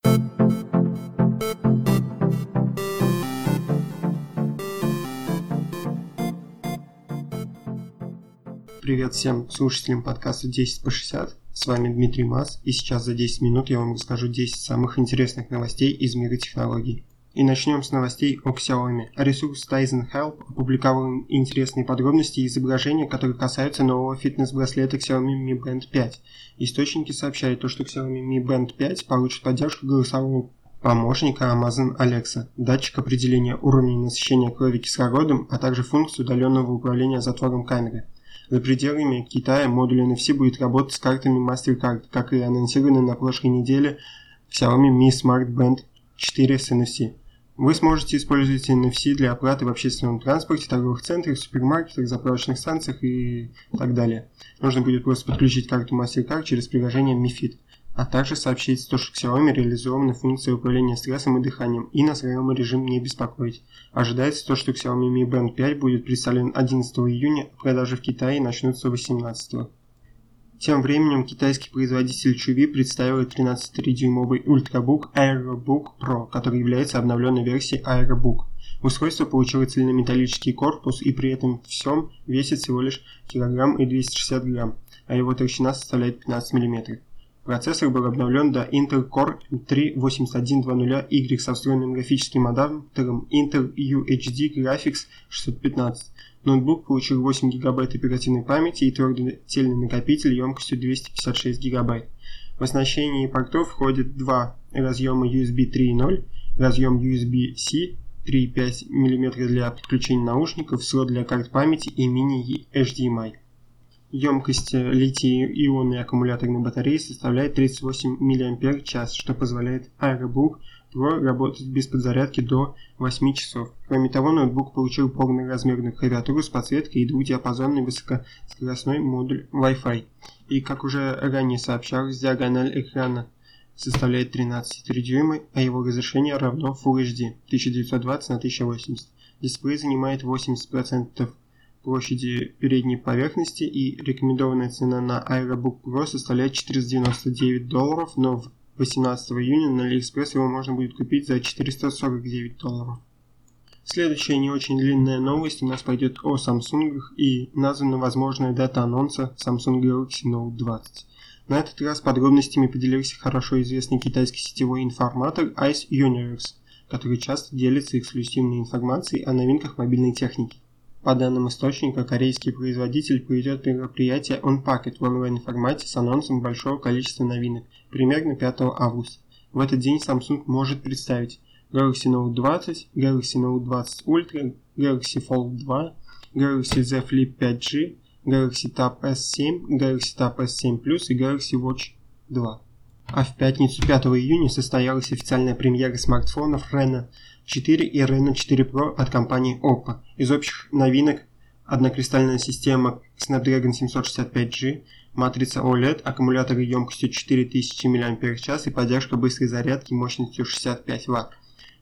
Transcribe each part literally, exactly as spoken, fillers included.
Привет всем слушателям подкаста десять по шестьдесят, с вами Дмитрий Мас, и сейчас за десять минут я вам расскажу десять самых интересных новостей из мира технологий. И начнем с новостей о Xiaomi. Ресурс Tizen Help опубликовал интересные подробности и изображения, которые касаются нового фитнес-браслета Xiaomi Mi Band пять. Источники сообщают, что Xiaomi Mi Band пять получит поддержку голосового помощника Amazon Alexa, датчик определения уровня насыщения крови кислородом, а также функцию удаленного управления затвором камеры. За пределами Китая модуль эн эф си будет работать с картами MasterCard, как и анонсировано на прошлой неделе Xiaomi Mi Smart Band четыре с эн эф си. Вы сможете использовать эн эф си для оплаты в общественном транспорте, торговых центрах, супермаркетах, заправочных станциях и так далее. Нужно будет просто подключить карту MasterCard через приложение Mi Fit. А также сообщить, что Xiaomi реализована функция управления стрессом и дыханием и настройный режим не беспокоить. Ожидается то, что Xiaomi Mi Band пять будет представлен одиннадцатого июня, а продажи в Китае начнутся восемнадцатого. Тем временем китайский производитель Chuwi представил тринадцатидюймовый ультрабук AeroBook Pro, который является обновленной версией AeroBook. Устройство получило цельнометаллический корпус и при этом всем весит всего лишь килограмм и двести шестьдесят грамм, а его толщина составляет пятнадцать миллиметров. Процессор был обновлен до Intel Core три восемьдесят один двадцать Y со встроенным графическим адаптером Intel ю эйч ди Graphics шестьсот пятнадцать. Ноутбук получил восемь гигабайт оперативной памяти и твердотельный накопитель емкостью двести пятьдесят шесть гигабайт. В оснащении портов входят два разъема ю эс би три ноль, разъем ю эс би-C три и пять миллиметра для подключения наушников, слот для карт памяти и мини-эйч ди эм ай. Емкость литий-ионной аккумуляторной батареи составляет тридцать восемь миллиампер-час, что позволяет AeroBook Pro работать без подзарядки до восьми часов. Кроме того, ноутбук получил полноразмерную клавиатуру с подсветкой и двухдиапазонный высокоскоростной модуль Wi-Fi. И, как уже ранее сообщалось, диагональ экрана составляет тринадцать целых три десятых дюйма, а его разрешение равно Full эйч ди тысяча девятьсот двадцать на тысяча восемьдесят. Дисплей занимает восемьдесят процентов площади передней поверхности, и рекомендованная цена на AeroBook Pro составляет четыреста девяносто девять долларов, но восемнадцатого июня на AliExpress его можно будет купить за четыреста сорок девять долларов. Следующая не очень длинная новость у нас пойдет о Samsung, и названа возможная дата анонса Samsung Galaxy Note двадцать. На этот раз подробностями поделился хорошо известный китайский сетевой информатор Ice Universe, который часто делится эксклюзивной информацией о новинках мобильной техники. По данным источника, корейский производитель проведет мероприятие Unpacked в онлайн-формате с анонсом большого количества новинок, примерно пятого августа. В этот день Samsung может представить Galaxy Note двадцать, Galaxy Note двадцать Ultra, Galaxy Fold два, Galaxy Z Flip пять джи, Galaxy Tab эс семь, Galaxy Tab эс семь плюс и Galaxy Watch два. А в пятницу пятого июня состоялась официальная премьера смартфонов Reno четыре и Reno четыре Pro от компании Oppo. Из общих новинок однокристальная система Snapdragon семьсот шестьдесят пять джи, матрица о лед, аккумуляторы емкостью четыре тысячи мАч и поддержка быстрой зарядки мощностью шестьдесят пять ватт.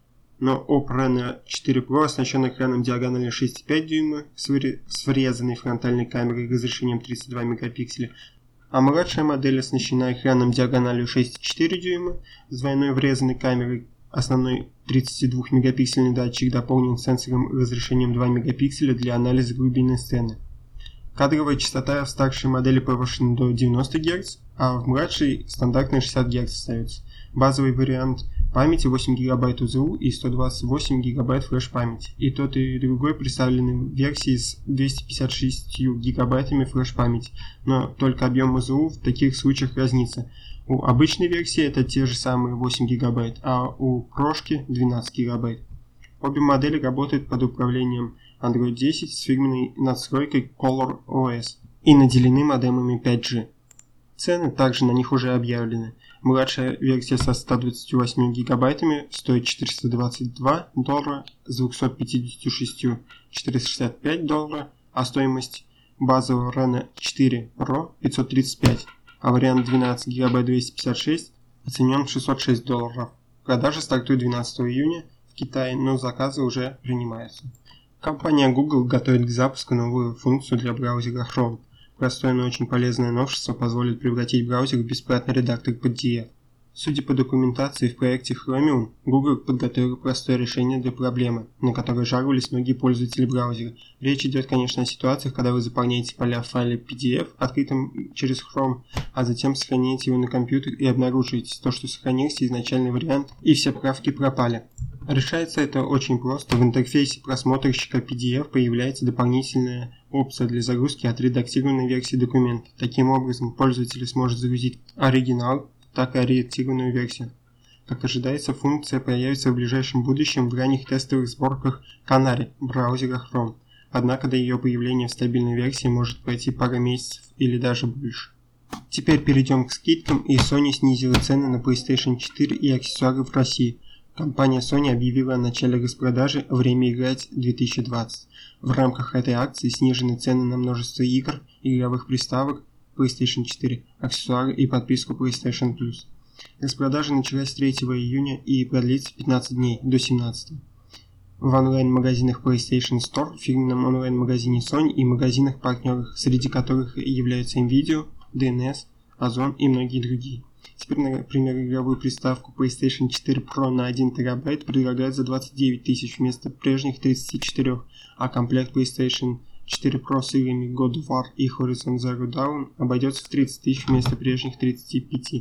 Но Oppo Reno четыре Pro оснащен экраном диагональю шесть целых пять дюйма с врезанной фронтальной камерой разрешением тридцать два мегапикселя, а младшая модель оснащена экраном диагональю шесть целых четыре дюйма с двойной врезанной камерой. Основной тридцатидвухмегапиксельный датчик дополнен сенсором разрешением два мегапикселя для анализа глубины сцены. Кадровая частота в старшей модели повышена до девяноста герц, а в младшей стандартная шестьдесят герц остается. Базовый вариант памяти восемь гигабайт УЗУ и сто двадцать восемь гигабайт флеш-памяти. И тот и другой представлены в версии с двумястами пятьдесят шестью гигабайтами флеш-памяти, но только объем УЗУ в таких случаях разнится. У обычной версии это те же самые восемь гигабайт, а у прошки двенадцать гигабайт. Обе модели работают под управлением Android десять с фирменной надстройкой ColorOS и наделены модемами пять джи. Цены также на них уже объявлены. Младшая версия со ста двадцатью восьмью гигабайтами стоит четыреста двадцать два доллара, с двумястами пятьдесят шестью четыреста шестьдесят пять долларов, а стоимость базового Reno четыре Pro пятьсот тридцать пять, а вариант двенадцать гигабайт двести пятьдесят шесть оценен в шестьсот шесть долларов. Продажи стартуют двенадцатого июня в Китае, но заказы уже принимаются. Компания Google готовит к запуску новую функцию для браузера Chrome. Простое, но очень полезное новшество позволит превратить браузер в бесплатный редактор под ди эф. Судя по документации в проекте Chromium, Google подготовил простое решение для проблемы, на которое жаловались многие пользователи браузера. Речь идет, конечно, о ситуациях, когда вы заполняете поля в файле пи ди эф, открытом через Chrome, а затем сохраняете его на компьютер и обнаруживаете то, что сохранился изначальный вариант, и все правки пропали. Решается это очень просто. В интерфейсе просмотрщика пи ди эф появляется дополнительная опция для загрузки отредактированной версии документа. Таким образом, пользователь сможет загрузить оригинал, так и отредактированную версию. Как ожидается, функция появится в ближайшем будущем в ранних тестовых сборках Canary браузера Chrome. Однако до ее появления в стабильной версии может пройти пара месяцев или даже больше. Теперь перейдем к скидкам, и Sony снизила цены на PlayStation четыре и аксессуары в России. Компания Sony объявила о начале распродажи «Время играть две тысячи двадцать». В рамках этой акции снижены цены на множество игр, игровых приставок, PlayStation четыре, аксессуары и подписку PlayStation Plus. Распродажа началась третьего июня и продлится пятнадцать дней, до семнадцатого. В онлайн-магазинах PlayStation Store, фирменном онлайн-магазине Sony и магазинах-партнерах, среди которых являются Nvidia, ди эн эс, Озон и многие другие. Теперь, например, игровую приставку PlayStation четыре Pro на один терабайт предлагают за двадцать девять тысяч вместо прежних тридцати четырёх, а комплект PlayStation четыре Pro с играми God of War и Horizon Zero Dawn обойдется в тридцать тысяч вместо прежних тридцати пяти.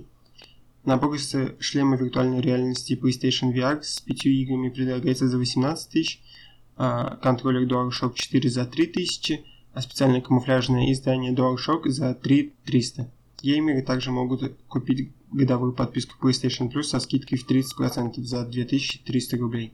Набор из шлема виртуальной реальности PlayStation ви ар с пятью играми предлагается за восемнадцать тысяч, а контроллер DualShock четыре за три тысячи, а специальное камуфляжное издание DualShock за три тысячи триста. Геймеры также могут купить годовую подписку PlayStation Plus со скидкой в тридцать процентов за две тысячи триста рублей.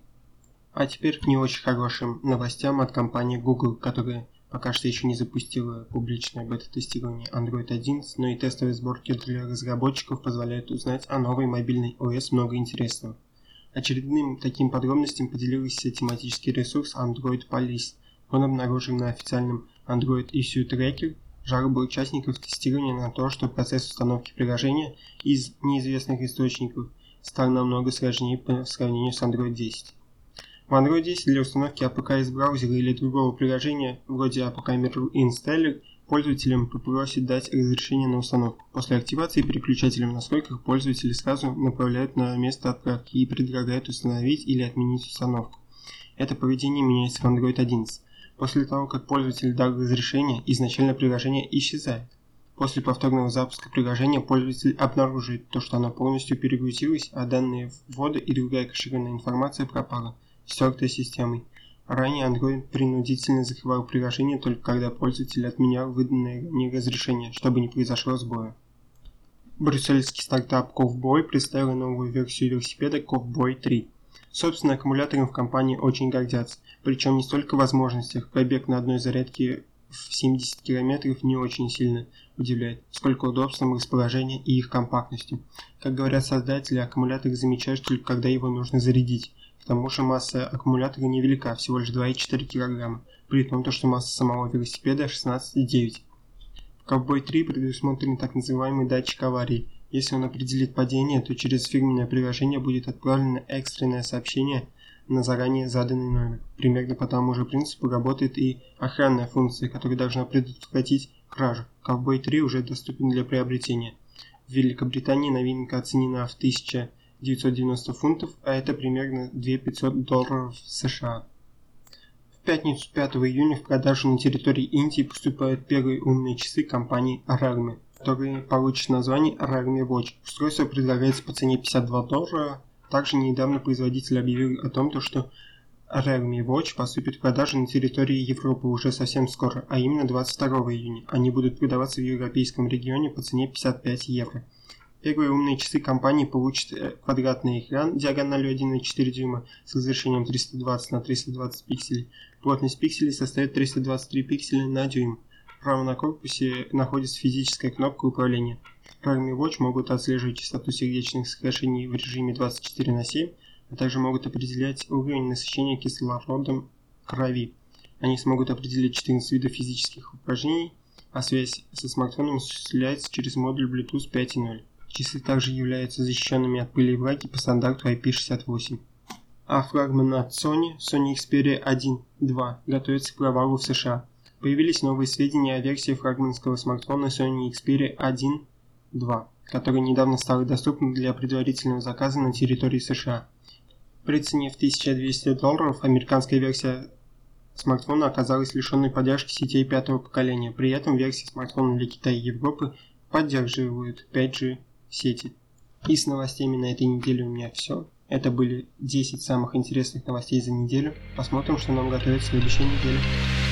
А теперь к не очень хорошим новостям от компании Google, которая пока что еще не запустила публичное бета-тестирование Android одиннадцать, но и тестовые сборки для разработчиков позволяют узнать о новой мобильной о эс много интересного. Очередным таким подробностям поделился тематический ресурс Android Police. Он обнаружил на официальном Android Issue Tracker жалобы участников тестирования на то, что процесс установки приложения из неизвестных источников стал намного сложнее по сравнению с Android десять. В Android десять для установки эй пи кей из браузера или другого приложения, вроде эй пи кей Mirror Installer, пользователям попросит дать разрешение на установку. После активации переключателя в настройках пользователи сразу направляют на место отправки и предлагают установить или отменить установку. Это поведение меняется в Android одиннадцать. После того, как пользователь дал разрешение, изначально приложение исчезает. После повторного запуска приложения пользователь обнаруживает то, что оно полностью перегрузилось, а данные ввода и другая кэшированная информация пропала, стертой системой. Ранее Android принудительно закрывал приложение только когда пользователь отменял выданное ранее разрешение, чтобы не произошло сбоя. Брюссельский стартап Ковбой представил новую версию велосипеда Ковбой три. Собственно, аккумулятором в компании очень гордятся, причем не столько в возможностях, пробег на одной зарядке в семьдесят километров не очень сильно удивляет, сколько удобством расположения и их компактностью. Как говорят создатели, аккумулятор замечаешь только когда его нужно зарядить. К тому же масса аккумулятора невелика, всего лишь два и четыре килограмма, при том, что масса самого велосипеда шестнадцать и девять. В Ковбой три предусмотрен так называемый датчик аварии. Если он определит падение, то через фирменное приложение будет отправлено экстренное сообщение на заранее заданный номер. Примерно по тому же принципу работает и охранная функция, которая должна предотвратить кражу. Ковбой три уже доступен для приобретения. В Великобритании новинка оценена в тысяча девятьсот девяносто фунтов, а это примерно две тысячи пятьсот долларов США. В пятницу пятого июня в продажу на территории Индии поступают первые умные часы компании Realme, которые получат название Realme Watch. Устройство предлагается по цене пятьдесят два доллара. Также недавно производитель объявил о том, что Realme Watch поступит в продажу на территории Европы уже совсем скоро, а именно двадцать второго июня. Они будут продаваться в европейском регионе по цене пятьдесят пять евро. Первые умные часы компании получат квадратный экран диагональю один и четыре дюйма с разрешением триста двадцать на триста двадцать пикселей. Плотность пикселей составит триста двадцать три пикселя на дюйм. Справа на корпусе находится физическая кнопка управления. Realme Watch могут отслеживать частоту сердечных сокращений в режиме двадцать четыре на семь, а также могут определять уровень насыщения кислородом крови. Они смогут определить четырнадцать видов физических упражнений, а связь со смартфоном осуществляется через модуль Bluetooth пять и ноль. Часы также являются защищенными от пыли и влаги по стандарту ай пи шестьдесят восемь. А флагман от Sony, Sony Xperia один два, готовится к провалу в США. Появились новые сведения о версии флагманского смартфона Sony Xperia один два. которая недавно стала доступна для предварительного заказа на территории США. При цене в тысяча двести долларов американская версия смартфона оказалась лишенной поддержки сетей пятого поколения. При этом версии смартфона для Китая и Европы поддерживают пять джи сети. И с новостями на этой неделе у меня все. Это были десять самых интересных новостей за неделю. Посмотрим, что нам готовит следующая неделя.